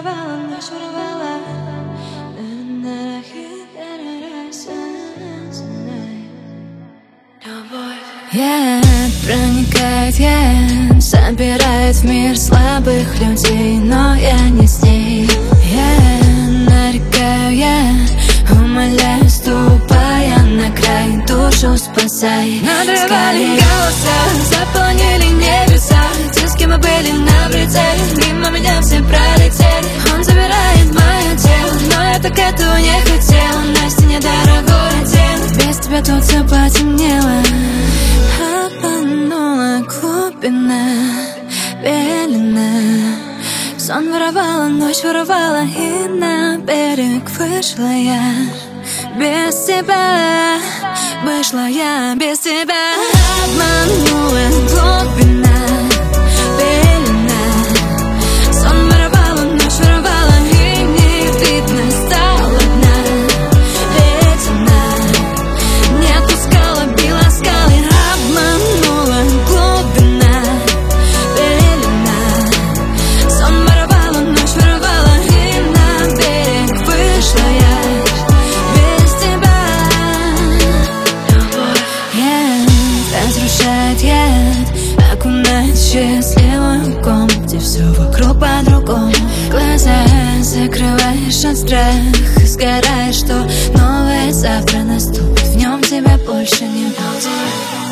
воровала, ночь воровала. Проникает, собирает в мир слабых людей, но я не с ней. Нарекаю, умоляю, ступая на край, душу спасай. Надрывали голоса, заполнили небеса. Те, с кем мы были на прицеле, мимо меня все пролетели. Он забирает мое тело, но я так этого не хотела. На стене дорогой день, без тебя тут все потемнело. Обманула глубина, пелена. Сон воровала, ночь воровала, и на берег вышла я. Без тебя вышла я, без тебя. Обманула глубина, пелена. Сон воровала, ночь воровала, и не видно стало дна. Ведь она не отпускала, била скалы. Обманула глубина, пелена. Сон воровала, ночь воровала, и на берег вышла я. Без тебя разрушает яд, окунает счастливую комнату, где все вокруг по-другому. Глаза закрываешь от страха, сгораешь, что новое завтра наступит. В нем тебя больше не будет.